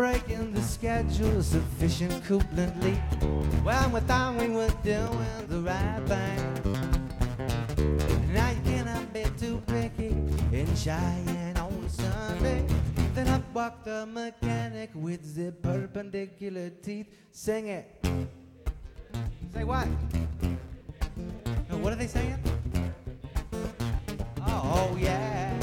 breaking the schedule sufficiently. Well, we thought we were doing the right thing. Now you cannot be too picky and shy on Sunday. Then up walked the mechanic with the perpendicular teeth. Sing it. Say what? What are they saying? Oh yeah.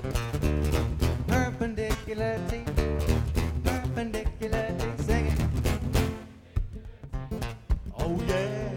Perpendicular teeth. Perpendicular teeth. Sing it. Oh yeah.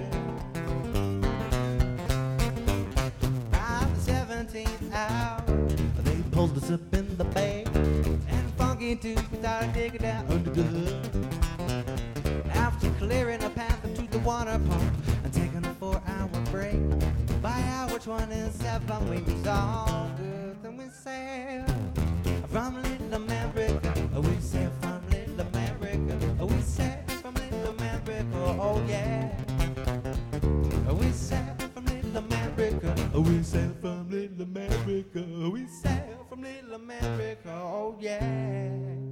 By the 17th hour, they pulled us up in the bay, and Funky Tooth started digging down under the hood. After clearing a path to the water pump and taking a 4-hour break, by hour 27 we was all good. Then we sailed from Little America. We sailed from Little America. We sailed from Little America. Oh yeah. We sailed from Little America. We sailed from Little America. We sailed from Little America. Oh yeah.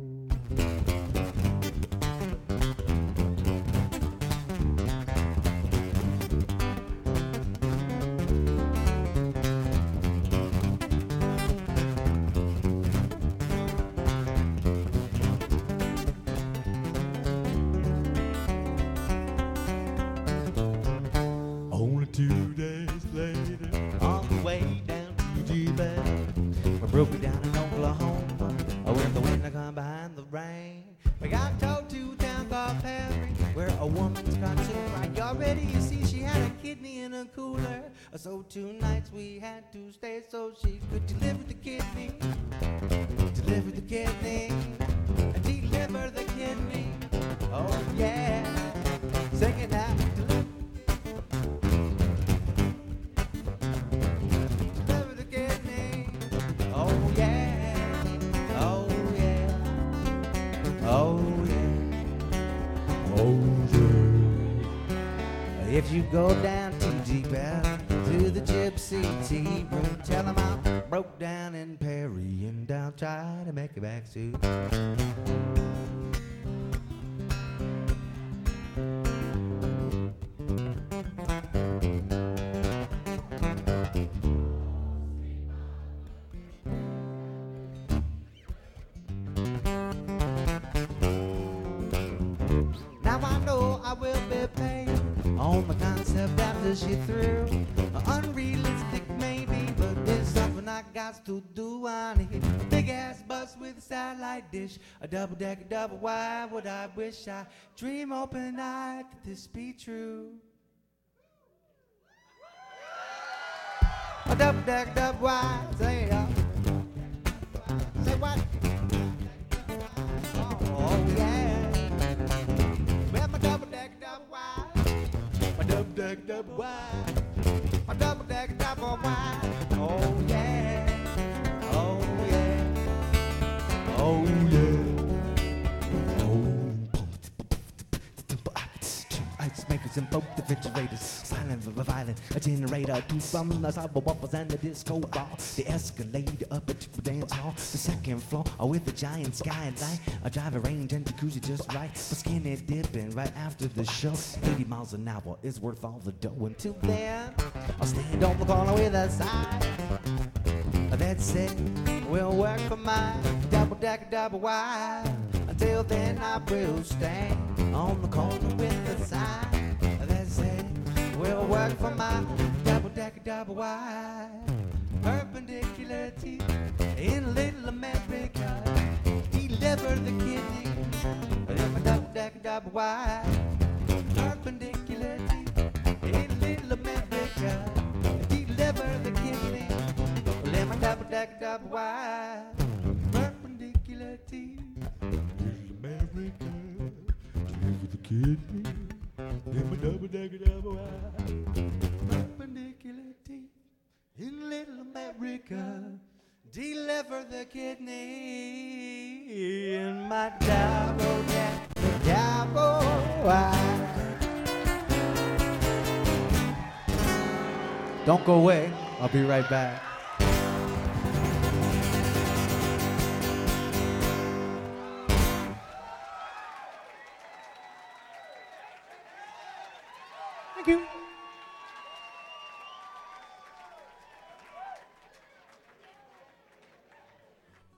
Only 2 days later, on the way down to G-Bell, we broke it down in Oklahoma, with the wind that come behind the rain. We got towed to a town called Perry, where a woman's got to cry. Already, you see, she had a kidney in a cooler, so 2 nights we had to stay so she could deliver the kidney, deliver the kidney, deliver the kidney. Oh yeah, sing it now. If you go down to G-Bell, to the Gypsy Tea Room, tell them I broke down in Perry and I'll try to make it back soon. Now I know I will be paid on the concept after she threw. Unrealistic maybe, but it's something I got to do. I need a big ass bus with a satellite dish, a double-decker double wide. What I wish I dream open-eyed that this be true. A double-decker double wide. Say it up. Say what? Oh yeah. Well, my double-decker double wide. My double-decker double wide. My double-decker double wide. Oh yeah. Oh yeah. Oh yeah. Ice makers and both refrigerators, silent for violent, a generator, 2 from the cyber waffles and the disco ball, the escalator up at the dance hall, the 2nd floor with a giant skylight, a driver range and jacuzzi just right, for skinny dipping right after the show. 80 miles an hour is worth all the dough. Until then, I'll stand on the corner with a sign that said, we'll work for my double-decker double wide. Until then I will stand on the corner with a sign that said, we'll work for my double-decker double wide. Perpendicular teeth in Little America, deliver the kidney in my double-decker double wide. Perpendicular teeth in Little America, deliver the kidney in my double-decker double wide. Perpendicular teeth. America, deliver the kidney, in my double-decker double wide. Perpendicular teeth in Little America, deliver the kidney in my double-decker double wide. Don't go away, I'll be right back. Thank you.